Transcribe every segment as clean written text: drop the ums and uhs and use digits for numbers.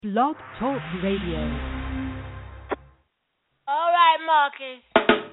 Blog Talk Radio. All right, Marcus.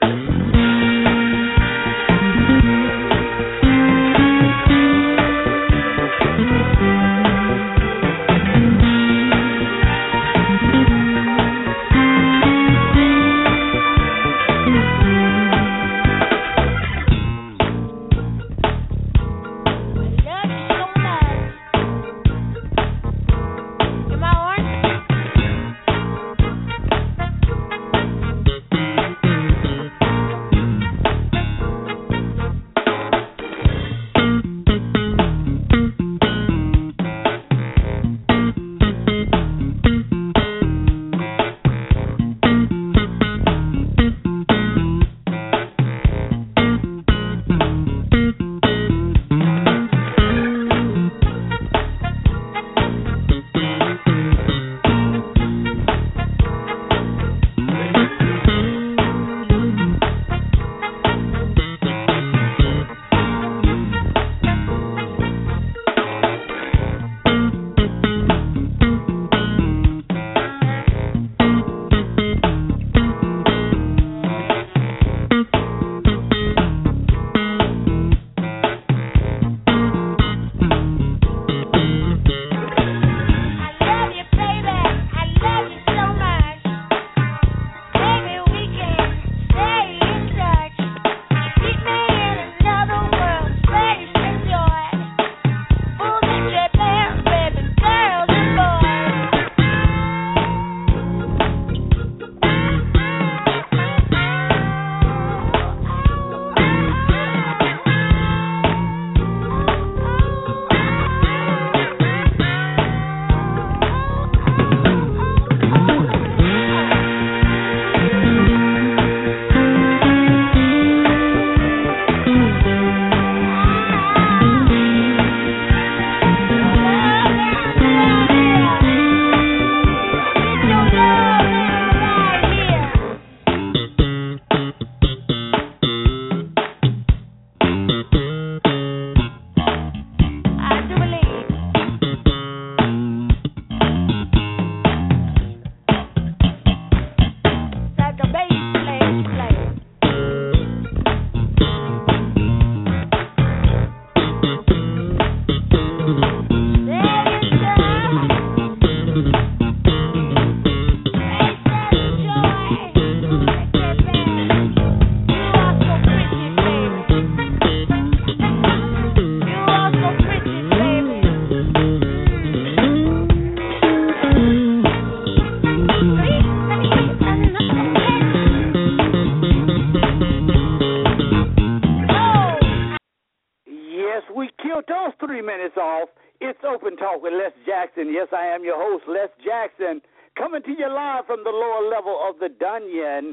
With Les Jackson. Yes, I am your host, Les Jackson, coming to you live from the lower level of the Dungeon.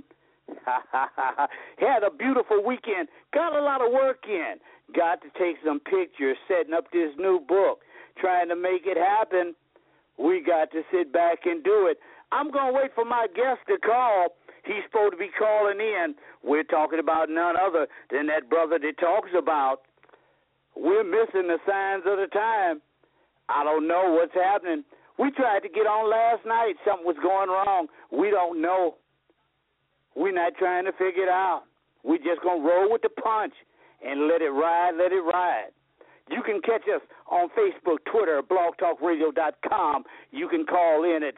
Had a beautiful weekend. Got a lot of work in. Got to take some pictures, setting up this new book, trying to make it happen. We got to sit back and do it. I'm going to wait for my guest to call. He's supposed to be calling in. We're talking about none other than that brother that talks about we're missing the signs of the time. I don't know what's happening. We tried to get on last night. Something was going wrong. We don't know. We're not trying to figure it out. We're just going to roll with the punch and let it ride, let it ride. You can catch us on Facebook, Twitter, blogtalkradio.com. You can call in at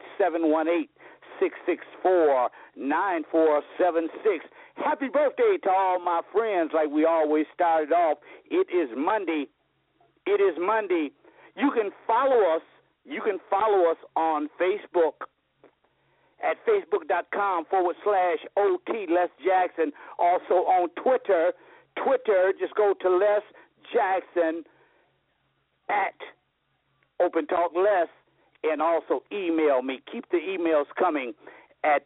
718-664-9476. Happy birthday to all my friends, like we always started off. It is Monday. It is Monday. You can follow us. You can follow us on Facebook at facebook.com/OT Les Jackson. Also on Twitter. Just go to Les Jackson at Open Talk Les, and also email me. Keep the emails coming at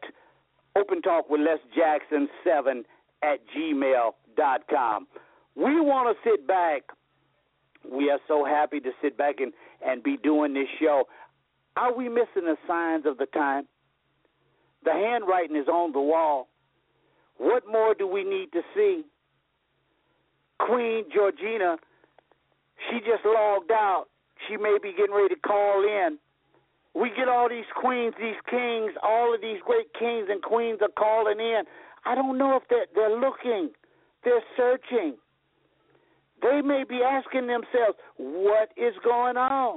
opentalkwithlesjackson7@gmail.com. We want to sit back. We are so happy to sit back and be doing this show. Are we missing the signs of the time? The handwriting is on the wall. What more do we need to see? Queen Georgina, she just logged out. She may be getting ready to call in. We get all these queens, these kings, all of these great kings and queens are calling in. I don't know if they're looking. They're searching. They may be asking themselves, what is going on?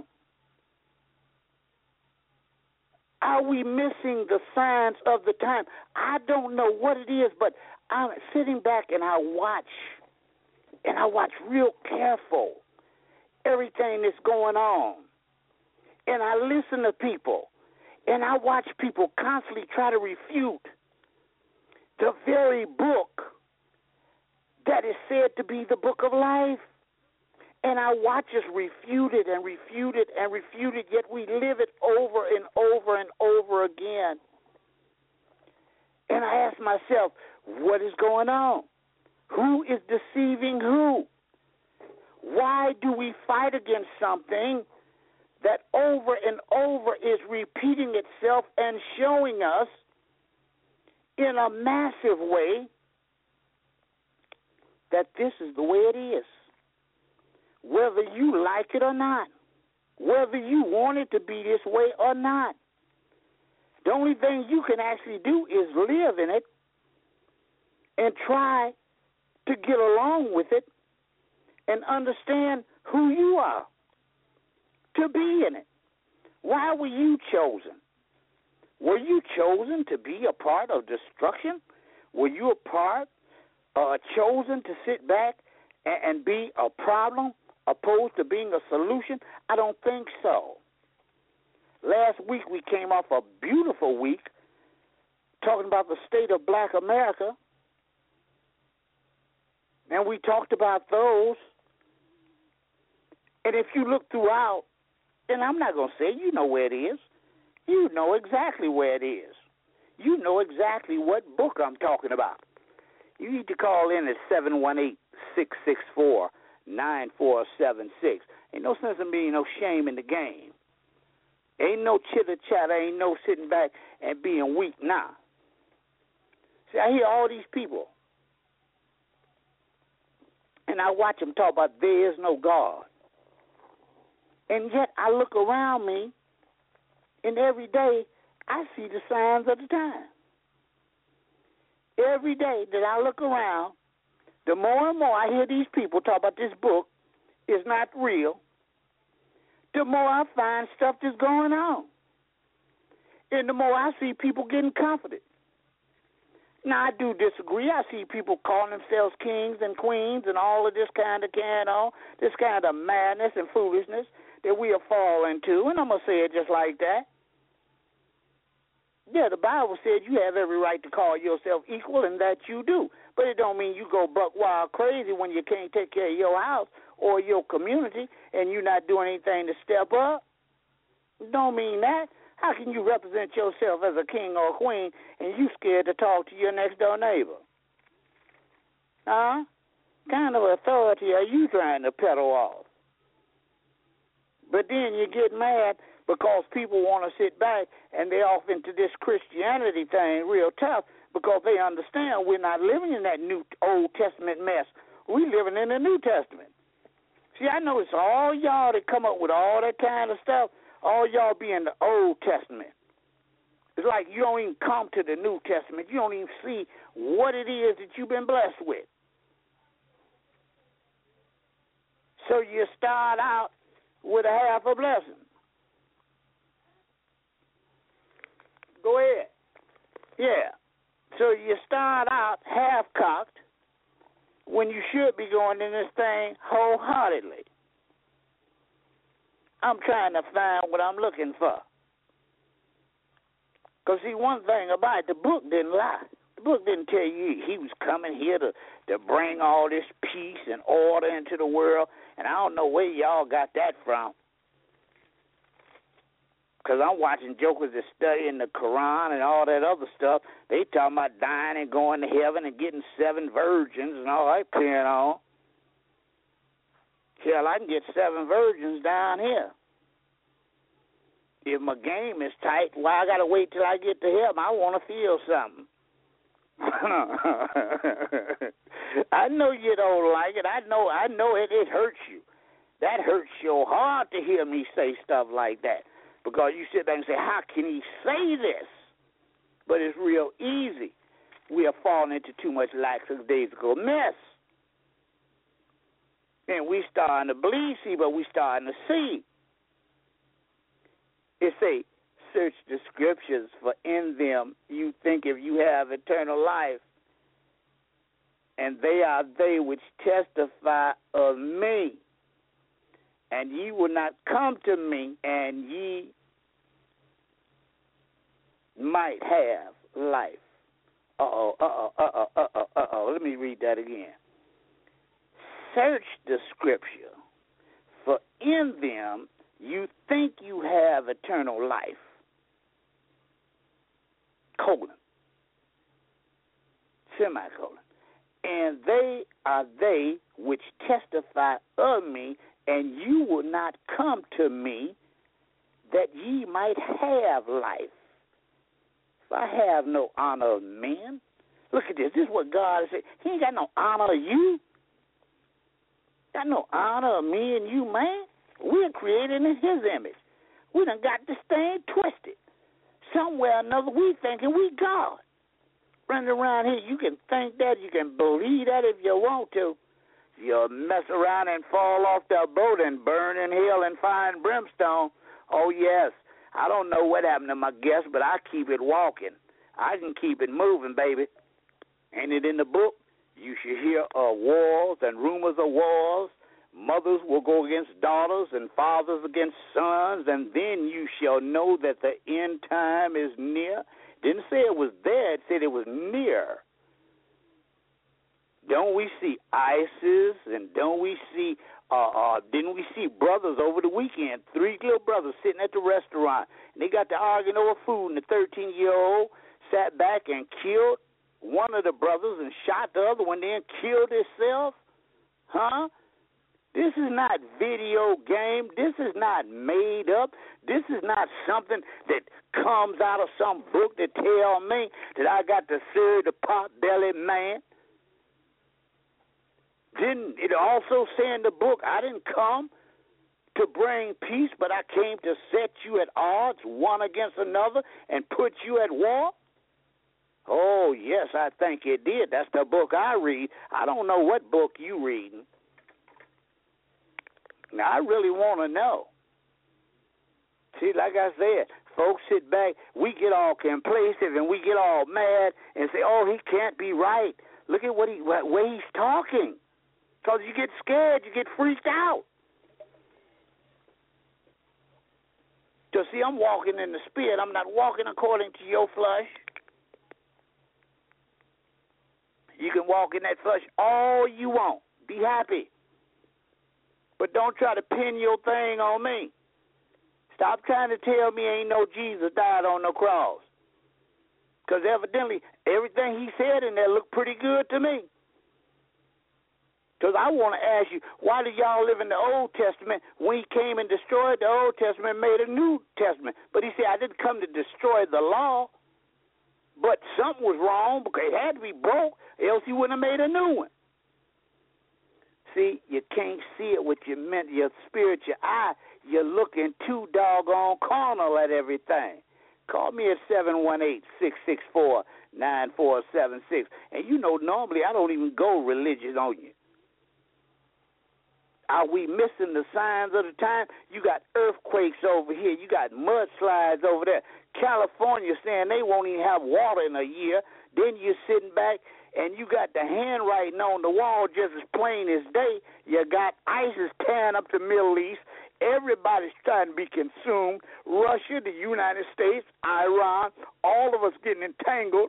Are we missing the signs of the time? I don't know what it is, but I'm sitting back and I watch real careful everything that's going on. And I listen to people, and I watch people constantly try to refute the very book that is said to be the book of life. And I watch us refute it and refute it and refute it, yet we live it over and over and over again. And I ask myself, what is going on? Who is deceiving who? Why do we fight against something that over and over is repeating itself and showing us in a massive way that this is the way it is? Whether you like it or not, whether you want it to be this way or not. The only thing you can actually do is live in it and try to get along with it and understand who you are to be in it. Why were you chosen? Were you chosen to be a part of destruction? Were you chosen to sit back and be a problem opposed to being a solution? I don't think so. Last week we came off a beautiful week talking about the state of Black America, and we talked about those. And if you look throughout, and I'm not going to say you know where it is, you know exactly where it is. You know exactly what book I'm talking about. You need to call in at 718-664-9476. Ain't no sense in being no shame in the game. Ain't no chitter-chatter. Ain't no sitting back and being weak now. See, I hear all these people, and I watch them talk about there is no God. And yet I look around me, and every day I see the signs of the time. Every day that I look around, the more and more I hear these people talk about this book is not real, the more I find stuff that's going on. And the more I see people getting comforted. Now, I do disagree. I see people calling themselves kings and queens and all of this kind of carrying on, this kind of madness and foolishness that we are falling to, and I'm going to say it just like that. Yeah, the Bible said you have every right to call yourself equal, and that you do. But it don't mean you go buck wild crazy when you can't take care of your house or your community and you're not doing anything to step up. It don't mean that. How can you represent yourself as a king or a queen and you scared to talk to your next-door neighbor? Huh? What kind of authority are you trying to peddle off? But then you get mad because people want to sit back and they're off into this Christianity thing real tough because they understand we're not living in that new Old Testament mess. We're living in the New Testament. See, I know it's all y'all that come up with all that kind of stuff. All y'all be in the Old Testament. It's like you don't even come to the New Testament. You don't even see what it is that you've been blessed with. So you start out with a half a blessing. Go ahead. Yeah. So you start out half-cocked when you should be going in this thing wholeheartedly. I'm trying to find what I'm looking for. Because, see, one thing about it, the book didn't lie. The book didn't tell you he was coming here to bring all this peace and order into the world, and I don't know where y'all got that from. Because I'm watching jokers that studying the Quran and all that other stuff. They talking about dying and going to heaven and getting 7 virgins and all that carrying on. Hell, I can get 7 virgins down here. If my game is tight, why I got to wait till I get to heaven? I want to feel something. I know you don't like it. I know it hurts you. That hurts your heart to hear me say stuff like that. Because you sit back and say, how can he say this? But it's real easy. We are falling into too much lackadaisical mess. And we starting to believe, see, but we starting to see. It say, search the scriptures, for in them you think if you have eternal life, and they are they which testify of me. And ye will not come to me, and ye might have life. Let me read that again. Search the scripture, for in them you think you have eternal life. Colon. Semicolon. And they are they which testify of me, and you will not come to me that ye might have life. If I have no honor of men, look at this. This is what God said. He ain't got no honor of you. Got no honor of me and you, man. We're created in his image. We done got this thing twisted. Somewhere or another, we thinking we God. Running around here, you can think that, you can believe that if you want to. You'll mess around and fall off the boat and burn in hell and fire and brimstone. Oh, yes. I don't know what happened to my guest, but I keep it walking. I can keep it moving, baby. Ain't it in the book? You should hear of wars and rumors of wars. Mothers will go against daughters and fathers against sons, and then you shall know that the end time is near. Didn't say it was there, it said it was near. Don't we see ISIS, and don't we see, didn't we see brothers over the weekend, 3 little brothers sitting at the restaurant, and they got to arguing over food, and the 13-year-old sat back and killed one of the brothers and shot the other one, then killed himself? Huh? This is not video game. This is not made up. This is not something that comes out of some book that tell me that I got to serve the pot-bellied man. Didn't it also say in the book, I didn't come to bring peace, but I came to set you at odds, one against another, and put you at war? Oh, yes, I think it did. That's the book I read. I don't know what book you reading. Now, I really want to know. See, like I said, folks sit back, we get all complacent and we get all mad and say, oh, he can't be right. Look at what way he's talking. Because you get scared, you get freaked out. So, see, I'm walking in the spirit. I'm not walking according to your flesh. You can walk in that flesh all you want. Be happy. But don't try to pin your thing on me. Stop trying to tell me ain't no Jesus died on no cross. Because evidently, everything he said in there looked pretty good to me. Because I want to ask you, why did y'all live in the Old Testament when he came and destroyed the Old Testament and made a New Testament? But he said, I didn't come to destroy the law. But something was wrong because it had to be broke, else he wouldn't have made a new one. See, you can't see it with your spiritual eye. You're looking too doggone carnal at everything. Call me at 718-664-9476. And you know, normally I don't even go religious on you. Are we missing the signs of the time? You got earthquakes over here. You got mudslides over there. California saying they won't even have water in a year. Then you're sitting back and you got the handwriting on the wall just as plain as day. You got ISIS tearing up the Middle East. Everybody's trying to be consumed. Russia, the United States, Iran, all of us getting entangled.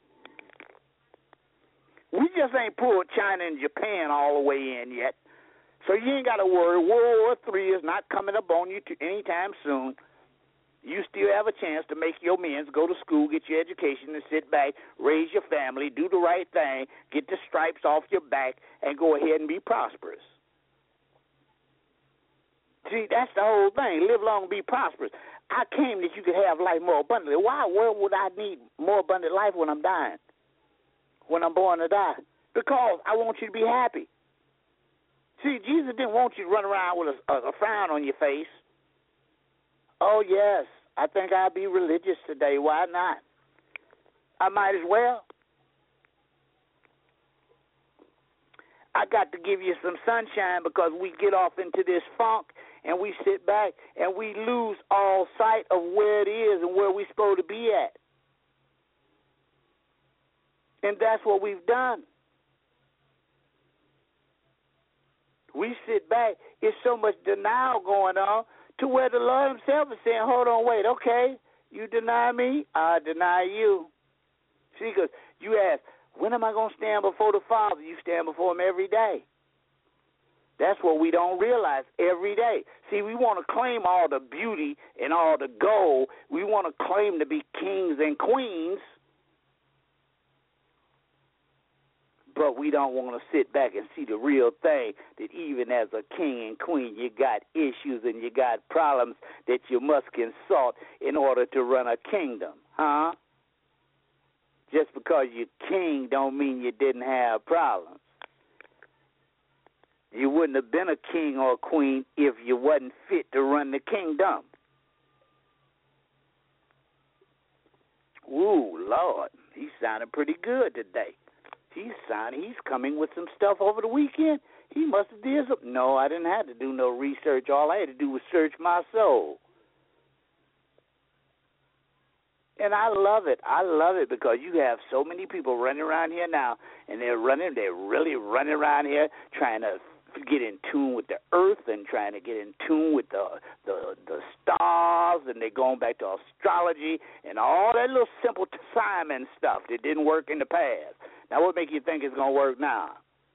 We just ain't pulled China and Japan all the way in yet. So you ain't got to worry. World War III is not coming up on you anytime soon. You still have a chance to make your means, go to school, get your education, and sit back, raise your family, do the right thing, get the stripes off your back, and go ahead and be prosperous. See, that's the whole thing. Live long and be prosperous. I came that you could have life more abundantly. Why? Where would I need more abundant life when I'm dying, when I'm born to die? Because I want you to be happy. See, Jesus didn't want you to run around with a frown on your face. Oh, yes. I think I'll be religious today. Why not? I might as well. I got to give you some sunshine because we get off into this funk and we sit back and we lose all sight of where it is and where we're supposed to be at. And that's what we've done. We sit back. It's so much denial going on to where the Lord himself is saying, hold on, wait, okay, you deny me, I deny you. See, because you ask, when am I going to stand before the Father? You stand before him every day. That's what we don't realize every day. See, we want to claim all the beauty and all the gold. We want to claim to be kings and queens. But we don't want to sit back and see the real thing, that even as a king and queen, you got issues and you got problems that you must consult in order to run a kingdom, huh? Just because you're king don't mean you didn't have problems. You wouldn't have been a king or a queen if you wasn't fit to run the kingdom. Ooh, Lord, he's sounding pretty good today. He's coming with some stuff over the weekend. He must have did something. No, I didn't have to do no research. All I had to do was search my soul. And I love it. I love it because you have so many people running around here now, and they're really running around here trying to get in tune with the earth and trying to get in tune with the stars, and they're going back to astrology and all that little simple Simon stuff that didn't work in the past. Now, what makes you think it's going to work now?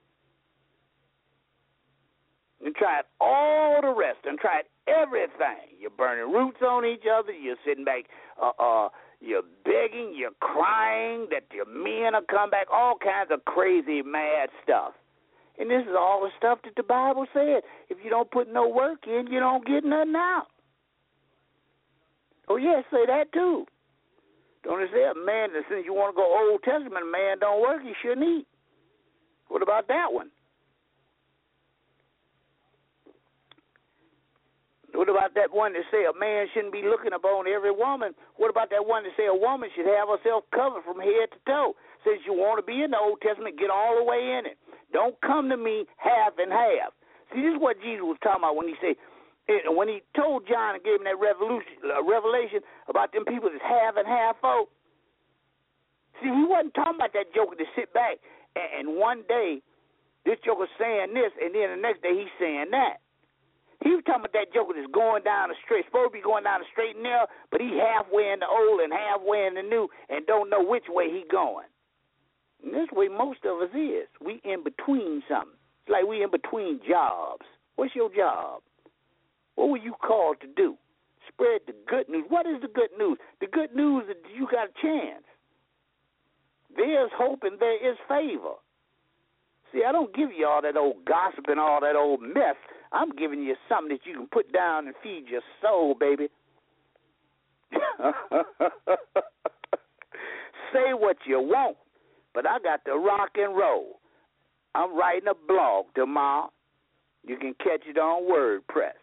And tried all the rest and tried everything. You're burning roots on each other. You're sitting back, you're begging, you're crying that your men will come back, all kinds of crazy, mad stuff. And this is all the stuff that the Bible said. If you don't put no work in, you don't get nothing out. Oh, yes, say that too. Don't it say a man that since you want to go Old Testament, a man don't work, he shouldn't eat? What about that one? What about that one that say a man shouldn't be looking upon every woman? What about that one that say a woman should have herself covered from head to toe? Since you want to be in the Old Testament, get all the way in it. Don't come to me half and half. See, this is what Jesus was talking about when he said, when he told John and gave him that revelation about them people that's half and half folk. See, he wasn't talking about that joker to sit back and one day this joker's saying this and then the next day he's saying that. He was talking about that joker that's going down the straight, supposed to be going down the straight and narrow, but he halfway in the old and halfway in the new and don't know which way he going. And this way most of us is. We in between something. It's like we in between jobs. What's your job? What were you called to do? Spread the good news. What is the good news? The good news is you got a chance. There's hope and there is favor. See, I don't give you all that old gossip and all that old mess. I'm giving you something that you can put down and feed your soul, baby. Say what you want, but I got to rock and roll. I'm writing a blog tomorrow. You can catch it on WordPress.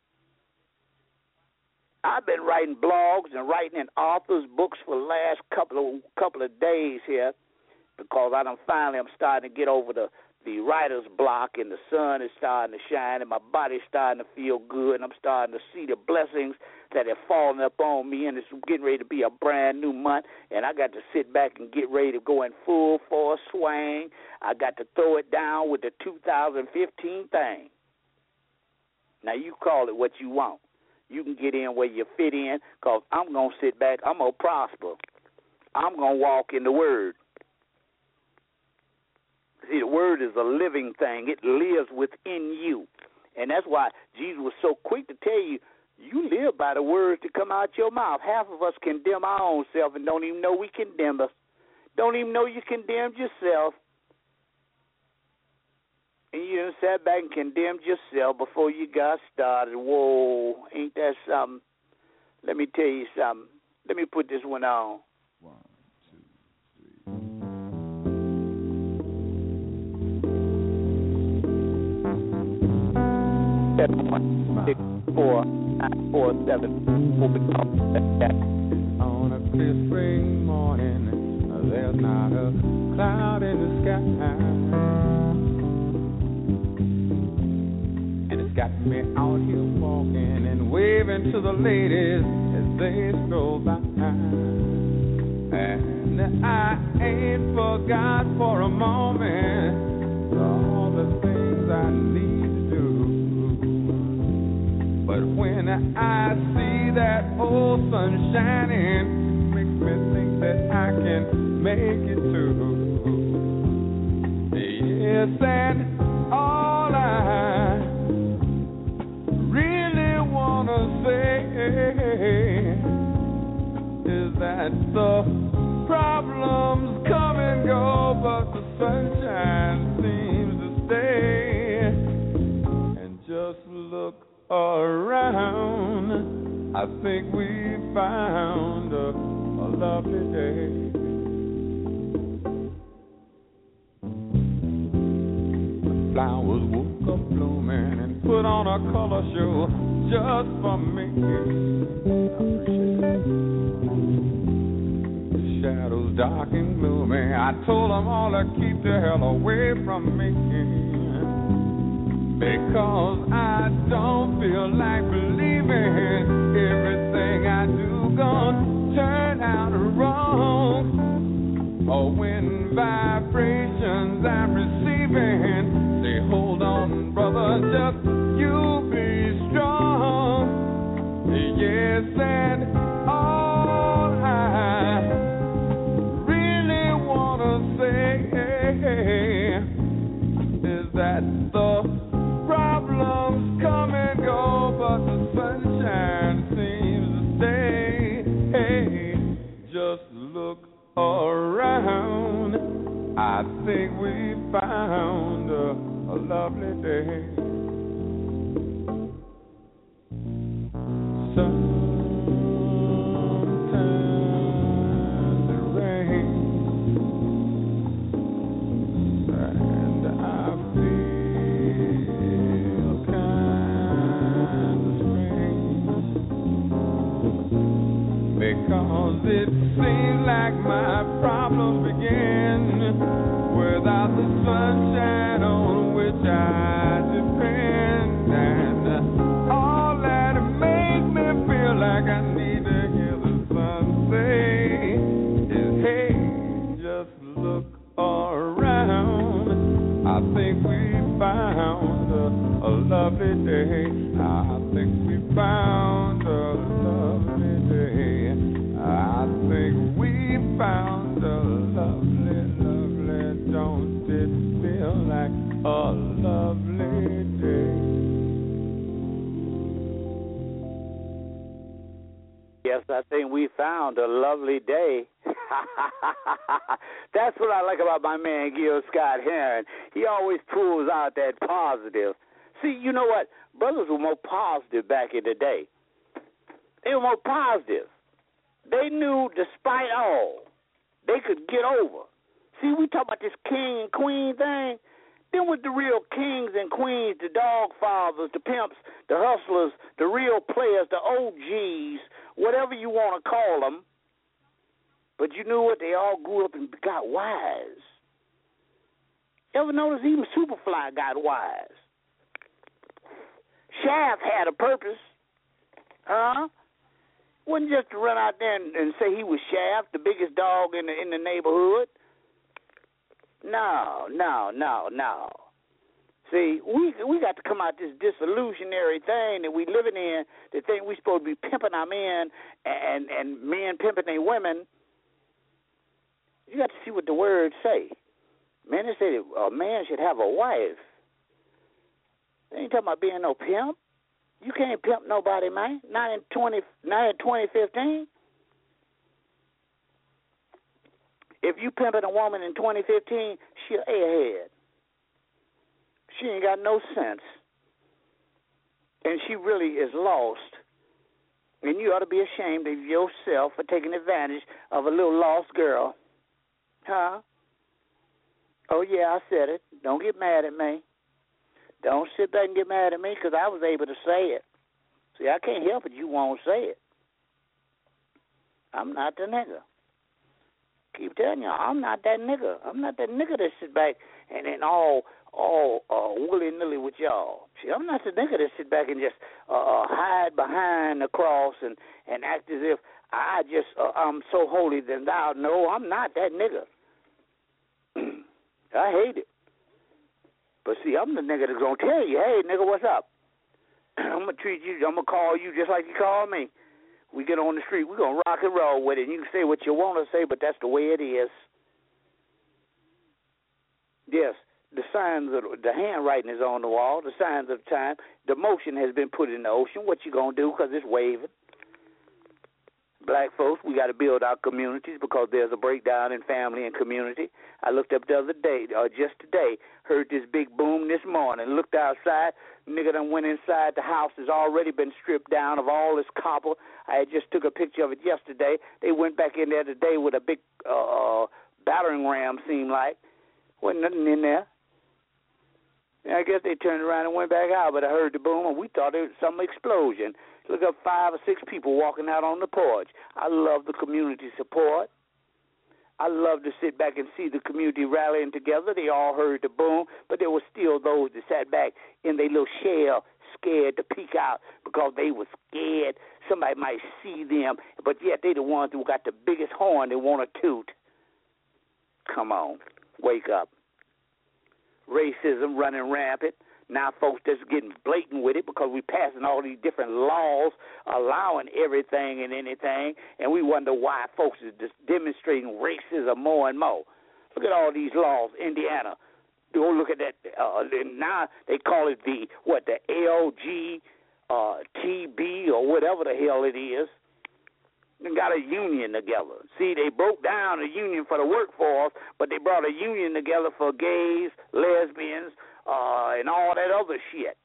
I've been writing blogs and writing in authors' books for the last couple of days here because I'm starting to get over the writer's block, and the sun is starting to shine, and my body's starting to feel good, and I'm starting to see the blessings that have fallen up on me, and it's getting ready to be a brand new month, and I got to sit back and get ready to go in full force swing. I got to throw it down with the 2015 thing. Now, you call it what you want. You can get in where you fit in because I'm going to sit back. I'm going to prosper. I'm going to walk in the Word. See, the Word is a living thing. It lives within you. And that's why Jesus was so quick to tell you, you live by the words that come out your mouth. Half of us condemn our own self and don't even know we condemn us. Don't even know you condemned yourself. And you done sat back and condemned yourself before you got started. Whoa, ain't that something? Let me tell you something. Let me put this one on. 1, 2, 3. 7, 1, 6, 4. On a clear spring morning, there's not a cloud in the sky, and it's got me out here walking and waving to the ladies as they stroll by. And I ain't forgot for a moment all the things I need to do. But when I see that old sun shining, it makes me think that I can make it too. Yes, and all I really wanna say is that the problems come and go, but the sunshine seems to stay. And just look around, I think we found a lovely day. The flowers woke up blooming and put on a color show just for me. I appreciate it. The shadows dark and gloomy, I told them all to keep the hell away from me, because I don't feel like believing everything I do gonna turn out wrong. Or when vibrations I'm receiving say, hold on, brother, just you be strong. Yes, and all I really wanna say is that the problems come and go, but the sunshine seems to stay. Hey, just look around, I think we found a lovely day. Sometimes it rains, and I feel kind of strange, because it seems like my problems begin without the sunshine on which I depend. And all that makes me feel like I need to hear the sun say is, hey, just look around, I think we found a lovely day. I think we found a lovely day. I think we found a lovely, lovely, don't it feel like a lovely day? Yes, I think we found a lovely day. That's what I like about my man Gil Scott-Heron. He always pulls out that positive. See, you know what? Brothers were more positive back in the day. They were more positive. They knew, despite all, they could get over. See, we talk about this king and queen thing. Then with the real kings and queens, the dog fathers, the pimps, the hustlers, the real players, the OGs, whatever you want to call them. But you knew what? They all grew up and got wise. Ever notice even Superfly got wise? Shaft had a purpose. Wasn't just to run out there and say he was Shaft, the biggest dog in the neighborhood. No. See, we got to come out this disillusionary thing that we living in, that think we supposed to be pimping our men and men pimping their women. You got to see what the words say. Man, they say a man should have a wife. They ain't talking about being no pimp. You can't pimp nobody, man. Not in 2015. If you pimping a woman in 2015, she an airhead. She ain't got no sense. And she really is lost. And you ought to be ashamed of yourself for taking advantage of a little lost girl. Huh? Oh, yeah, I said it. Don't get mad at me. Don't sit back and get mad at me, because I was able to say it. See, I can't help it. You won't say it. I'm not the nigga. Keep telling you, I'm not that nigga. I'm not that nigga that sit back and then all willy-nilly with y'all. See, I'm not the nigga that sit back and just hide behind the cross and act as if I'm so holy than thou. No, I'm not that nigga. I hate it. But see, I'm the nigga that's going to tell you, hey, nigga, what's up? I'm going to treat you, I'm going to call you just like you call me. We get on the street, we're going to rock and roll with it. And you can say what you want to say, but that's the way it is. Yes, the signs of the handwriting is on the wall, the signs of the time. The motion has been put in the ocean. What you going to do? Because it's waving. Black folks, we got to build our communities because there's a breakdown in family and community. I looked up the other day, just today, heard this big boom this morning, looked outside, nigga done went inside, the house has already been stripped down of all this copper. I just took a picture of it yesterday. They went back in there today with a big battering ram, seemed like. Wasn't nothing in there. And I guess they turned around and went back out, but I heard the boom, and we thought it was some explosion. Look up 5 or 6 people walking out on the porch. I love the community support. I love to sit back and see the community rallying together. They all heard the boom, but there were still those that sat back in their little shell, scared to peek out because they were scared somebody might see them, but yet they the ones who got the biggest horn they want to toot. Come on, wake up. Racism running rampant. Now folks just getting blatant with it because we passing all these different laws allowing everything and anything, and we wonder why folks is just demonstrating racism more and more. Look at all these laws. Indiana, go look at that. Now they call it the LGTB or whatever the hell it is. They got a union together. See, they broke down a union for the workforce, but they brought a union together for gays, lesbians, and all that other shit.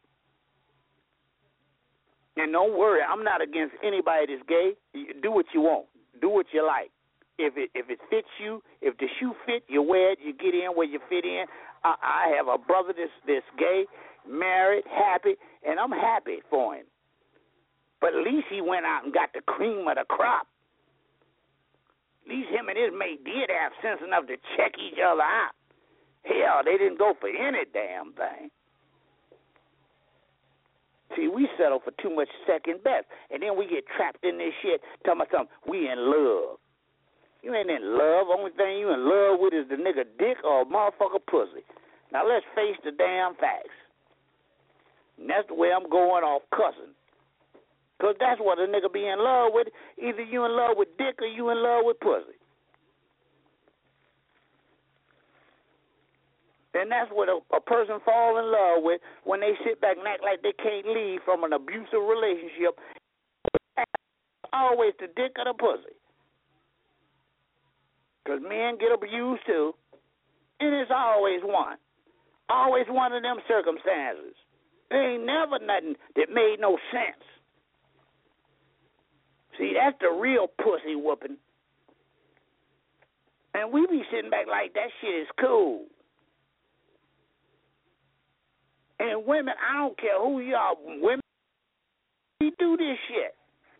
And don't worry, I'm not against anybody that's gay. Do what you want. Do what you like. If it fits you, if the shoe fit, you wear it, you get in where you fit in. I have a brother that's gay, married, happy, and I'm happy for him. But at least he went out and got the cream of the crop. At least him and his mate did have sense enough to check each other out. Hell, they didn't go for any damn thing. See, we settle for too much second best. And then we get trapped in this shit talking about something. We in love. You ain't in love. Only thing you in love with is the nigga dick or a motherfucker pussy. Now let's face the damn facts. And that's the way I'm going off cussing. Because that's what a nigga be in love with. Either you in love with dick or you in love with pussy. And that's what a person fall in love with when they sit back and act like they can't leave from an abusive relationship. Always the dick or the pussy. Because men get abused too. And it's always one. Always one of them circumstances. There ain't never nothing that made no sense. See, that's the real pussy whooping. And we be sitting back like that shit is cool. And women, I don't care who you are, women, we do this shit.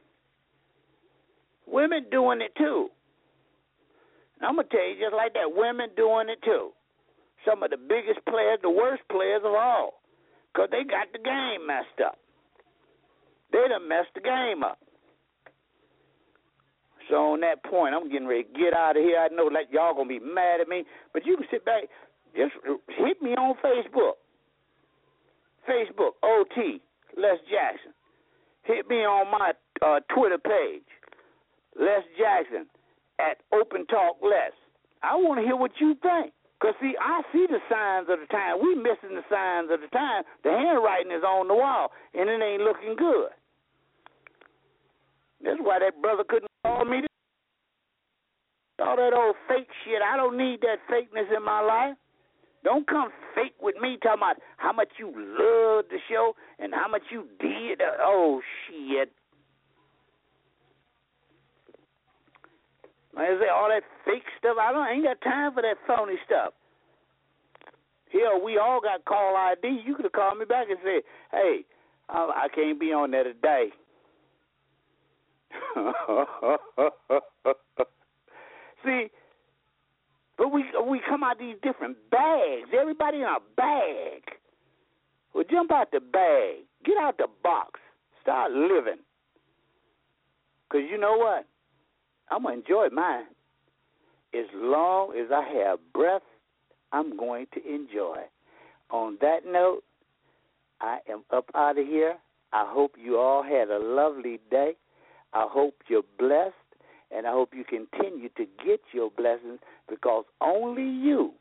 Women doing it too. And I'm going to tell you just like that, women doing it too. Some of the biggest players, the worst players of all, because they got the game messed up. They done messed the game up. So on that point, I'm getting ready to get out of here. I know that y'all going to be mad at me, but you can sit back, just hit me on Facebook. Facebook, OT, Les Jackson. Hit me on my Twitter page, Les Jackson, at Open Talk Les. I want to hear what you think. Because, see, I see the signs of the time. We missing the signs of the time. The handwriting is on the wall, and it ain't looking good. That's why that brother couldn't call me. All that old fake shit. I don't need that fakeness in my life. Don't come fake with me talking about how much you loved the show and how much you did. Oh, shit. Like I say, all that fake stuff, I ain't got time for that phony stuff. Hell, we all got call ID. You could have called me back and said, hey, I can't be on there today. See, but we come out these different bags. Everybody in a bag. Well, jump out the bag. Get out the box. Start living. Because you know what? I'm going to enjoy mine. As long as I have breath, I'm going to enjoy. On that note, I am up out of here. I hope you all had a lovely day. I hope you're blessed, and I hope you continue to get your blessings, because only you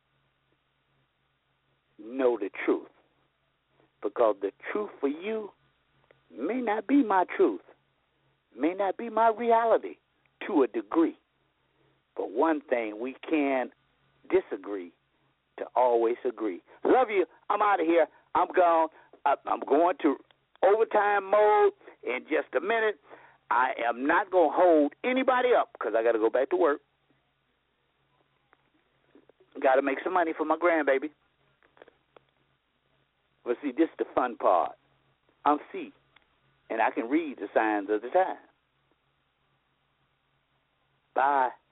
know the truth. Because the truth for you may not be my truth, may not be my reality to a degree. But one thing we can disagree to always agree. Love you. I'm out of here. I'm gone. I'm going to overtime mode in just a minute. I am not going to hold anybody up because I got to go back to work. Got to make some money for my grandbaby. But see, this is the fun part. I'm C, and I can read the signs of the time. Bye.